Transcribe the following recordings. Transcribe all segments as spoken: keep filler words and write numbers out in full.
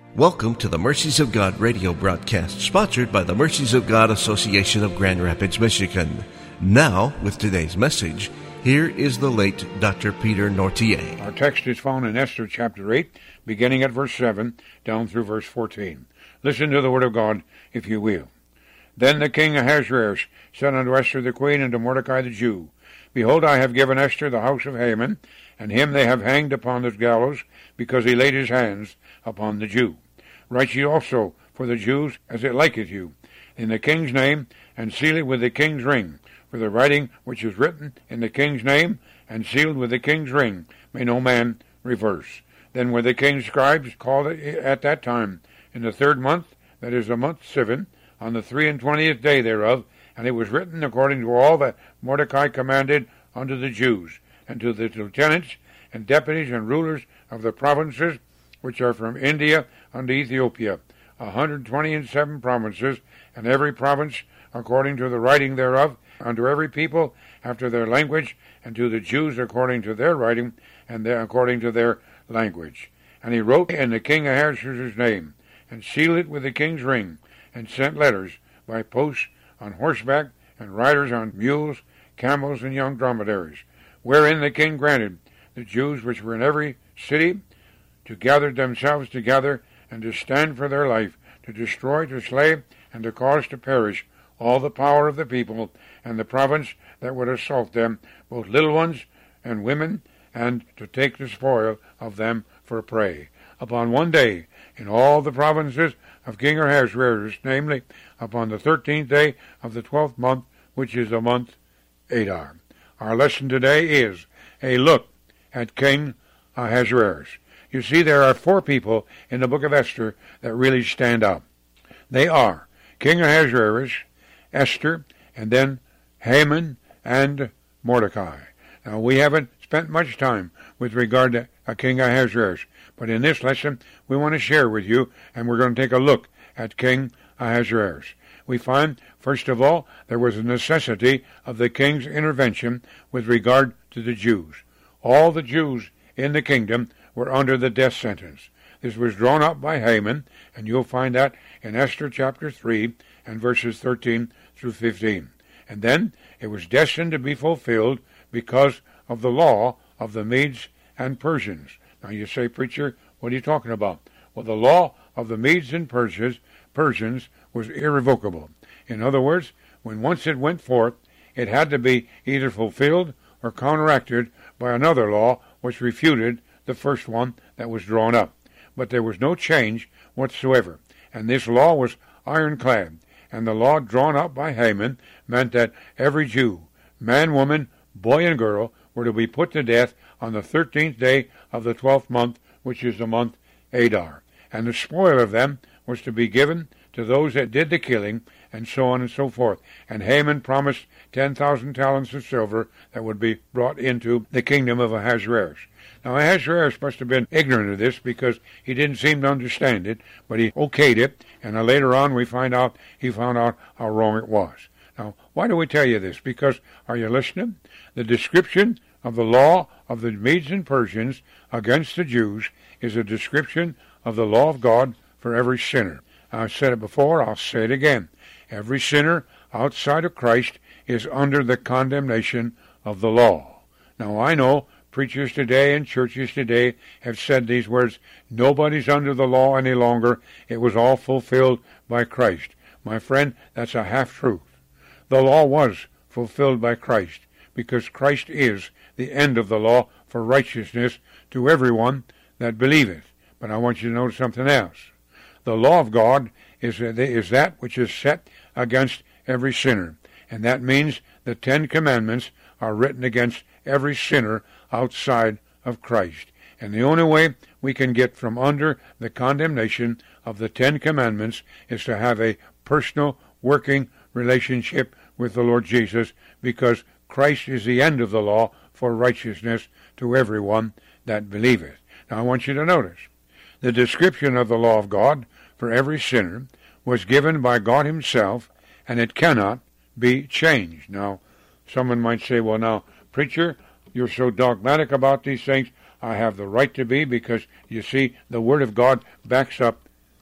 Welcome to the Mercies of God radio broadcast, sponsored by the Mercies of God Association of Grand Rapids, Michigan. Now, with today's message, here is the late Doctor Peter Nortier. Our text is found in Esther chapter eight, beginning at verse seven, down through verse fourteen. Listen to the word of God, if you will. Then the king Ahasuerus said unto Esther the queen and to Mordecai the Jew, Behold, I have given Esther the house of Haman, and him they have hanged upon this gallows, because he laid his hands upon the Jew. Write ye also for the Jews as it liketh you, in the king's name, and seal it with the king's ring. For the writing which is written in the king's name, and sealed with the king's ring, may no man reverse. Then were the king's scribes called at that time, in the third month, that is the month Sivan, on the three and twentieth day thereof, and it was written according to all that Mordecai commanded unto the Jews, and to the lieutenants, and deputies, and rulers of the provinces, which are from India unto Ethiopia, a hundred twenty and seven provinces, and every province according to the writing thereof, unto every people after their language, and to the Jews according to their writing, and their, according to their language. And he wrote in the king Ahasuerus' name, and sealed it with the king's ring, and sent letters by posts on horseback, and riders on mules, camels, and young dromedaries, wherein the king granted the Jews which were in every city to gather themselves together, and to stand for their life, to destroy, to slay, and to cause to perish all the power of the people, and the province that would assault them, both little ones and women, and to take the spoil of them for prey. Upon one day, in all the provinces of King Ahasuerus, namely, upon the thirteenth day of the twelfth month, which is the month Adar. Our lesson today is a look at King Ahasuerus. You see, there are four people in the book of Esther that really stand out. They are King Ahasuerus, Esther, and then Haman and Mordecai. Now, we haven't spent much time with regard to uh, King Ahasuerus, but in this lesson, we want to share with you, and we're going to take a look at King Ahasuerus. We find, first of all, there was a necessity of the king's intervention with regard to the Jews. All the Jews in the kingdom were under the death sentence. This was drawn up by Haman, and you'll find that in Esther chapter three and verses thirteen through fifteen. And then it was destined to be fulfilled because of the law of the Medes and Persians. Now you say, preacher, what are you talking about? Well, the law of the Medes and Persians, Persians was irrevocable. In other words, when once it went forth, it had to be either fulfilled or counteracted by another law which refuted the first one that was drawn up. But there was no change whatsoever, and this law was ironclad, and the law drawn up by Haman meant that every Jew, man, woman, boy, and girl, were to be put to death on the thirteenth day of the twelfth month, which is the month Adar, and the spoil of them was to be given to those that did the killing, and so on and so forth. And Haman promised ten thousand talents of silver that would be brought into the kingdom of Ahasuerus. Now, Ahasuerus must have been ignorant of this because he didn't seem to understand it, but he okayed it, and later on we find out he found out how wrong it was. Now, why do we tell you this? Because, are you listening? The description of the law of the Medes and Persians against the Jews is a description of the law of God for every sinner. I've said it before, I'll say it again. Every sinner outside of Christ is under the condemnation of the law. Now, I know preachers today and churches today have said these words, nobody's under the law any longer. It was all fulfilled by Christ. My friend, that's a half-truth. The law was fulfilled by Christ because Christ is the end of the law for righteousness to everyone that believeth. But I want you to notice something else. The law of God is, is that which is set against every sinner, and that means the Ten Commandments are written against every sinner outside of Christ. And the only way we can get from under the condemnation of the Ten Commandments is to have a personal working relationship with the Lord Jesus, because Christ is the end of the law for righteousness to everyone that believeth. Now I want you to notice, the description of the law of God for every sinner was given by God himself, and it cannot be changed. Now, someone might say, well, now, preacher, you're so dogmatic about these things. I have the right to be because, you see, the Word of God backs up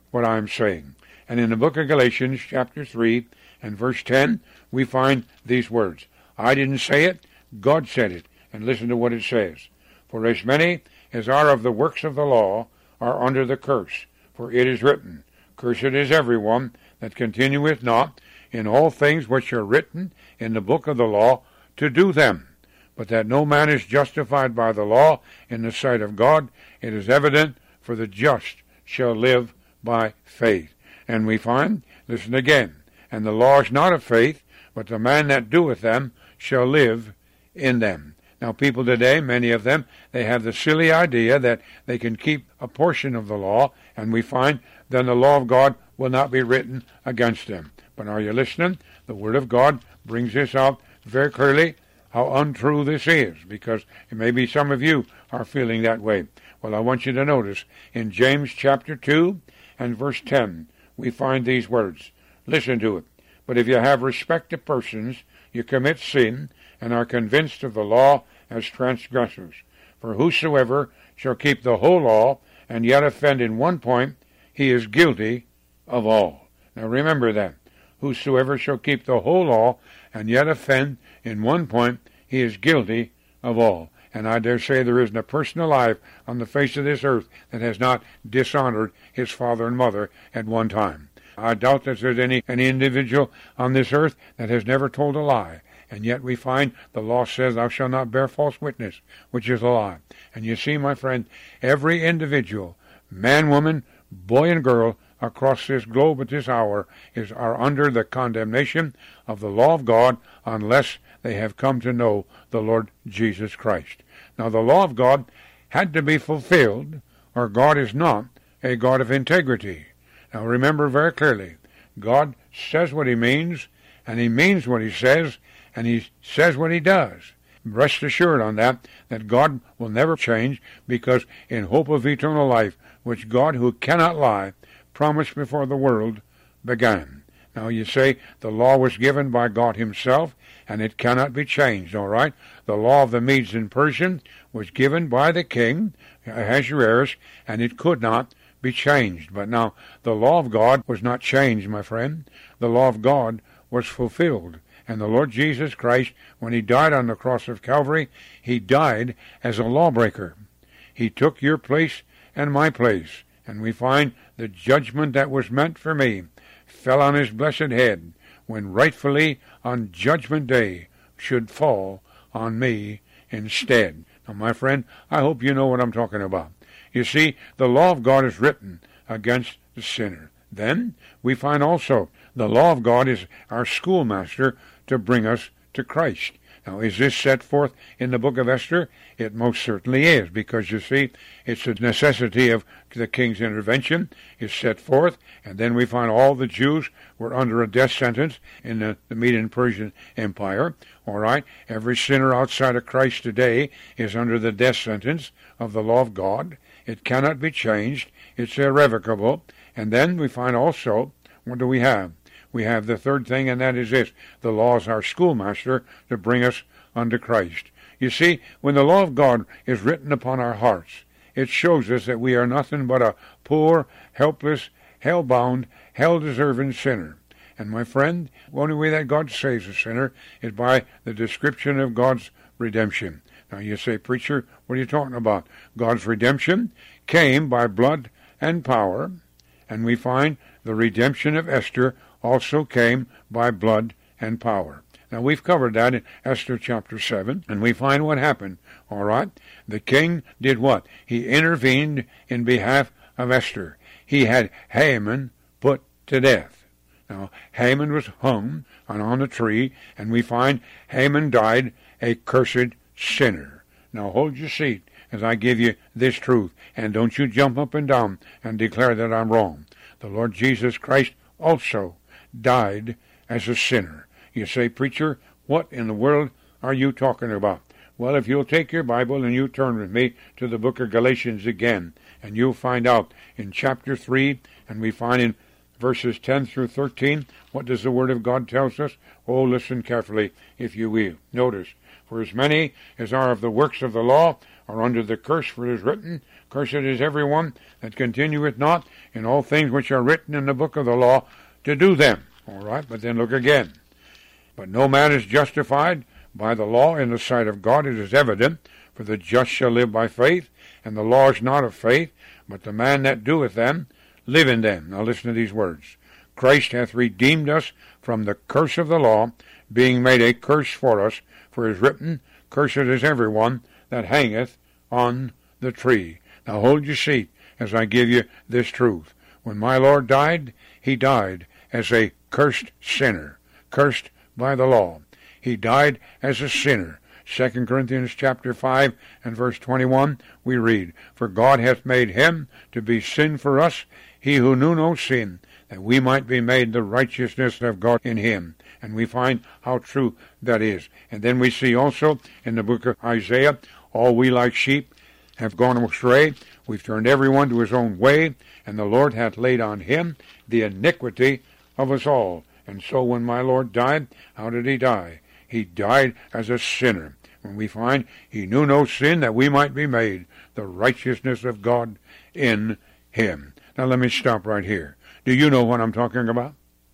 what I'm saying. And in the book of Galatians, chapter three and verse ten, we find these words. I didn't say it, God said it. And listen to what it says. For as many as are of the works of the law are under the curse. For it is written, Cursed is everyone that continueth not in all things which are written in the book of the law to do them. But that no man is justified by the law in the sight of God, it is evident, for the just shall live by faith. And we find, listen again, and the law is not of faith, but the man that doeth them shall live in them. Now people today, many of them, they have the silly idea that they can keep a portion of the law, and we find then the law of God will not be written against them. But are you listening? The Word of God brings this out very clearly, how untrue this is, because maybe some of you are feeling that way. Well, I want you to notice, in James chapter two and verse ten, we find these words. Listen to it. But if you have respect to persons, you commit sin, and are convinced of the law as transgressors. For whosoever shall keep the whole law, and yet offend in one point, he is guilty of all. Now remember that. Whosoever shall keep the whole law, and yet offend in one point, he is guilty of all. And I dare say there isn't a person alive on the face of this earth that has not dishonored his father and mother at one time. I doubt that there's any, any individual on this earth that has never told a lie. And yet we find the law says, thou shalt not bear false witness, which is a lie. And you see, my friend, every individual, man, woman, boy, and girl, across this globe at this hour is are under the condemnation of the law of God unless they have come to know the Lord Jesus Christ. Now, the law of God had to be fulfilled, or God is not a God of integrity. Now, remember very clearly, God says what he means, and he means what he says, and he says what he does. Rest assured on that, that God will never change, because in hope of eternal life, which God, who cannot lie, promised before the world began. Now you say the law was given by God himself, and it cannot be changed, all right? The law of the Medes and Persians was given by the king, Ahasuerus, and it could not be changed. But now, the law of God was not changed, my friend. The law of God was fulfilled. And the Lord Jesus Christ, when he died on the cross of Calvary, he died as a lawbreaker. He took your place and my place. And we find the judgment that was meant for me fell on his blessed head, when rightfully on Judgment Day should fall on me instead. Now, my friend, I hope you know what I'm talking about. You see, the law of God is written against the sinner. Then we find also the law of God is our schoolmaster to bring us to Christ. Now, is this set forth in the book of Esther? It most certainly is, because, you see, it's a necessity of the king's intervention is set forth, and then we find all the Jews were under a death sentence in the, the Median and Persian Empire. All right? Every sinner outside of Christ today is under the death sentence of the law of God. It cannot be changed. It's irrevocable. And then we find also, what do we have? We have the third thing, and that is this. The law is our schoolmaster to bring us unto Christ. You see, when the law of God is written upon our hearts, it shows us that we are nothing but a poor, helpless, hell-bound, hell-deserving sinner. And my friend, the only way that God saves a sinner is by the description of God's redemption. Now you say, preacher, what are you talking about? God's redemption came by blood and power, and we find the redemption of Esther also came by blood and power. Now, we've covered that in Esther chapter seven, and we find what happened, all right? The king did what? He intervened in behalf of Esther. He had Haman put to death. Now, Haman was hung on a tree, and we find Haman died a cursed sinner. Now, hold your seat as I give you this truth, and don't you jump up and down and declare that I'm wrong. The Lord Jesus Christ also died as a sinner. You say, preacher, what in the world are you talking about? Well, if you'll take your Bible and you turn with me to the book of Galatians again, and you'll find out in chapter three, and we find in verses ten through thirteen, what does the Word of God tell us? Oh, listen carefully, if you will. Notice, for as many as are of the works of the law are under the curse, for it is written, Cursed is every one that continueth not in all things which are written in the book of the law to do them. All right, but then look again. But no man is justified by the law in the sight of God. It is evident, for the just shall live by faith, and the law is not of faith, but the man that doeth them, live in them. Now listen to these words. Christ hath redeemed us from the curse of the law, being made a curse for us, for it is written, Cursed is every one that hangeth on the tree. Now hold your seat as I give you this truth. When my Lord died, he died as a cursed sinner, cursed by the law. He died as a sinner. Second Corinthians chapter five and verse twenty-one, we read, For God hath made him to be sin for us, he who knew no sin, that we might be made the righteousness of God in him. And we find how true that is. And then we see also in the book of Isaiah, all we like sheep have gone astray. We've turned everyone to his own way, and the Lord hath laid on him the iniquity of us all. And so when my Lord died, how did he die? He died as a sinner. When we find he knew no sin, that we might be made the righteousness of God in him. Now let me stop right here. Do you know what I'm talking about?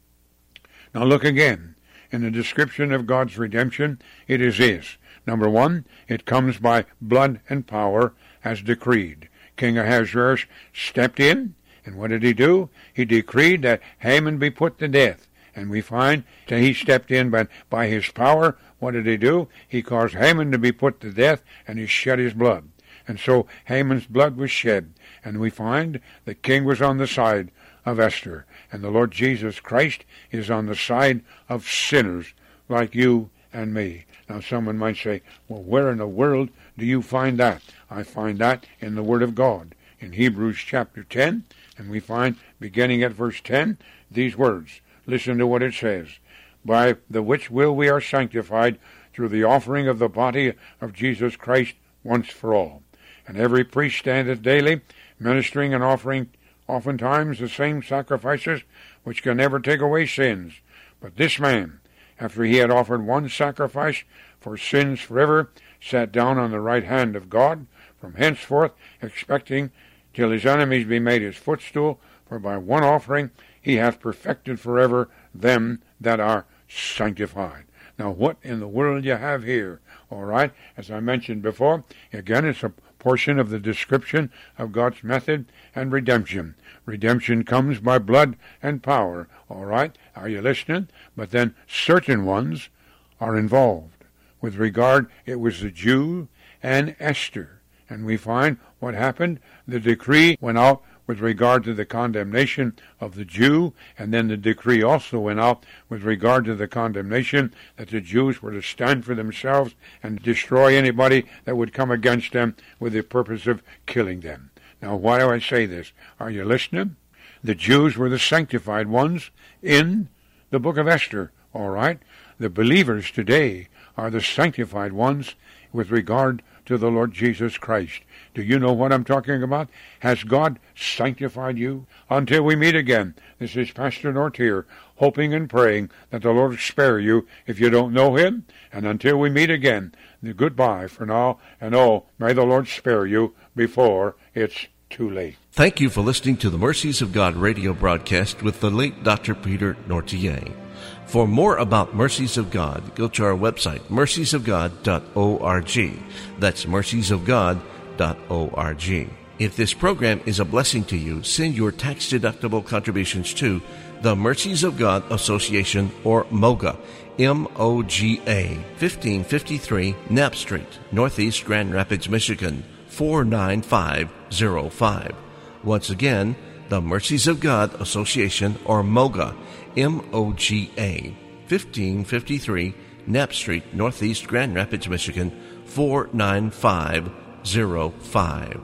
Now look again. In the description of God's redemption, it is this. Number one, it comes by blood and power as decreed. King Ahasuerus stepped in, and what did he do? He decreed that Haman be put to death. And we find that he stepped in, but by his power, what did he do? He caused Haman to be put to death, and he shed his blood. And so Haman's blood was shed. And we find the king was on the side of Esther. And the Lord Jesus Christ is on the side of sinners like you and me. Now someone might say, well, where in the world do you find that? I find that in the Word of God. In Hebrews chapter ten, and we find, beginning at verse ten, these words. Listen to what it says. By the which will we are sanctified through the offering of the body of Jesus Christ once for all. And every priest standeth daily, ministering and offering oftentimes the same sacrifices, which can never take away sins. But this man, after he had offered one sacrifice for sins forever, sat down on the right hand of God, from henceforth expecting till his enemies be made his footstool, for by one offering he hath perfected forever them that are sanctified. Now what in the world you have here? All right, as I mentioned before, again it's a portion of the description of God's method and redemption. Redemption comes by blood and power. All right, are you listening? But then certain ones are involved. With regard, it was the Jew and Esther. And we find what happened. The decree went out with regard to the condemnation of the Jew, and then the decree also went out with regard to the condemnation that the Jews were to stand for themselves and destroy anybody that would come against them with the purpose of killing them. Now, why do I say this? Are you listening? The Jews were the sanctified ones in the book of Esther, all right? The believers today are the sanctified ones with regard to the Lord Jesus Christ. Do you know what I'm talking about? Has God sanctified you? Until we meet again, this is Pastor Nortier, hoping and praying that the Lord spare you if you don't know him. And until we meet again, goodbye for now, and oh, may the Lord spare you before it's too late. Thank you for listening to the Mercies of God radio broadcast with the late Doctor Peter Nortier. For more about Mercies of God, go to our website, mercies of god dot org. That's mercies of god dot org. If this program is a blessing to you, send your tax-deductible contributions to the Mercies of God Association, or MOGA, M O G A, fifteen fifty-three Knapp Street, Northeast Grand Rapids, Michigan, four nine five zero five. Once again, the Mercies of God Association, or MOGA, M O G A, fifteen fifty-three Knapp Street, Northeast Grand Rapids, Michigan, four nine five zero five.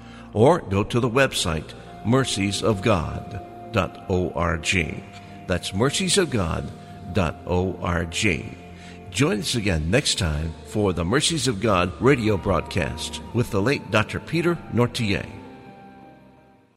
Or go to the website, mercies of god dot org. That's mercies of god dot org. Join us again next time for the Mercies of God radio broadcast with the late Doctor Peter Nortier.